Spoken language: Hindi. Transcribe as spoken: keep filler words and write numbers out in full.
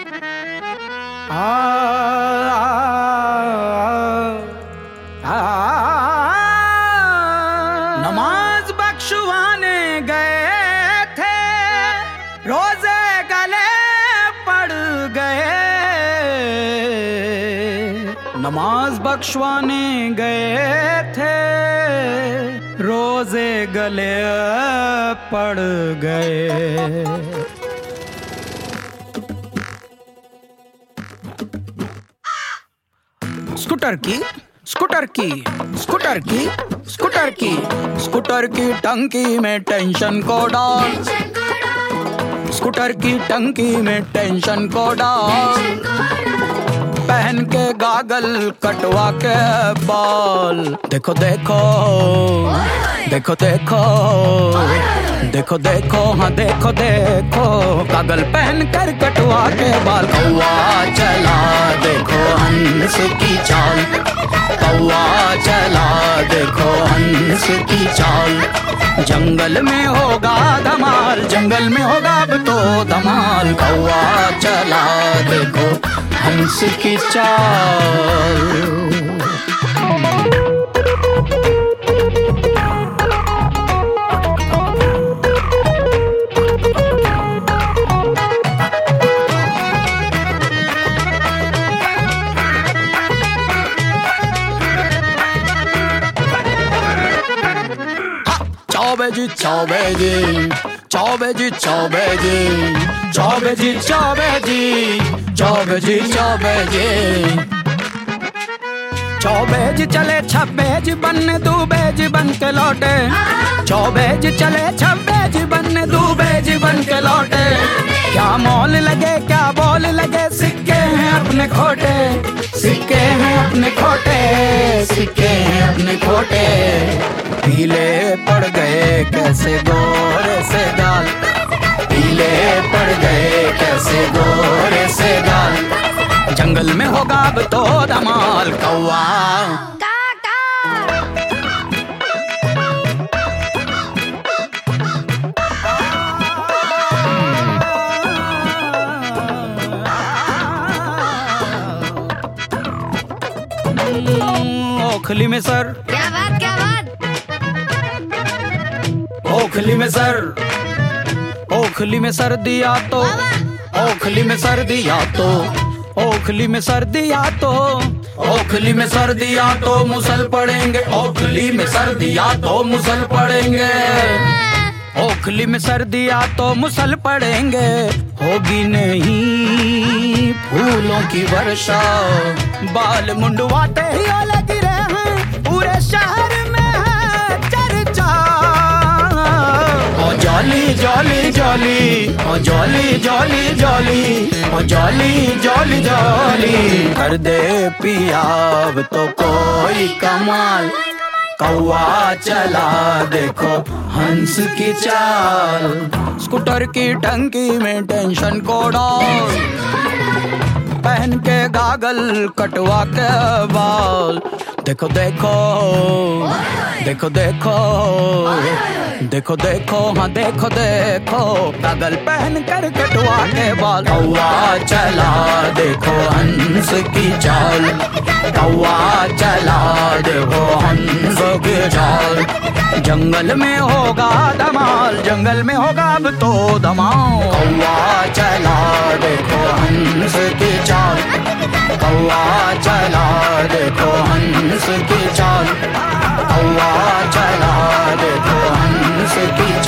आ, आ, आ, नमाज बख्शवाने गए थे, रोजे गले पड़ गए। नमाज बख्शवाने गए थे, रोजे गले पड़ गए। स्कूटर की स्कूटर की स्कूटर की स्कूटर की स्कूटर की टंकी में टेंशन को डाल, स्कूटर की टंकी में टेंशन को डाल। पहन के गागल कटवा के बाल, देखो देखो देखो देखो देखो देखो हाँ देखो देखो, गागल पहन कर कटवा के बाल। कौवा चला देखो हंस की चाल, कौवा चला देखो हंस की चाल। जंगल में होगा धमाल, जंगल में होगा अब तो धमाल। कौवा चला देखो हंस की चाल। Chaubeji, chaubeji, chaubeji, chaubeji, chaubeji, chaubeji, chaubeji, chaubeji। चौबेज चले छब्बेज बनने दूबेज बन के लौटे, चौबेज चले छब्बेज बनने दूबेज बन के लौटे। क्या मौल लगे क्या बोल लगे, सिक्के हैं अपने खोटे, सिक्के हैं अपने खोटे, सिक्के हैं अपने खोटे। पीले पड़ गए कैसे गोरे से गाल, पीले पड़ गए कैसे गोरे से गाल। जंगल में होगा अब तो धमाल। कौवा ओखली में सर, क्या बात क्या बात। ओखली में सर, ओखली में सर दिया तो, ओखली में सर दिया तो, ओखली में सर दिया तो, ओखली में सर दिया तो मुसल पड़ेंगे, ओखली में सर दिया तो मुसल पड़ेंगे। ओखली में सर दिया तो मुसल पड़ेंगे, होगी नहीं फूलों की वर्षा। बाल मुंडवाते ही ओले गिरे हैं, पूरे शहर में है चर्चा। ओ जॉली जॉली जॉली, ओ जॉली जॉली जॉली, ओ जॉली जॉली जॉली। कर दे पिया अब तो कोई कमाल, कौवा चला देखो हंस की चाल। स्कूटर की टंकी में टेंशन को डाल, पहन के गागल कटवा के बाल। देखो देखो देखो देखो देखो देखो हाँ देखो देखो, गागल पहन कर कटवा के बाल। कौवा चला देखो हंस की चाल, कौवा चला देखो हंस की चाल। जंगल में होगा धमाल, जंगल में होगा अब तो धमाल। कौवा चला देखो हंस की चाल, कौवा चला देखो हंस की चाल, कौवा चला देखो हंस की चाल।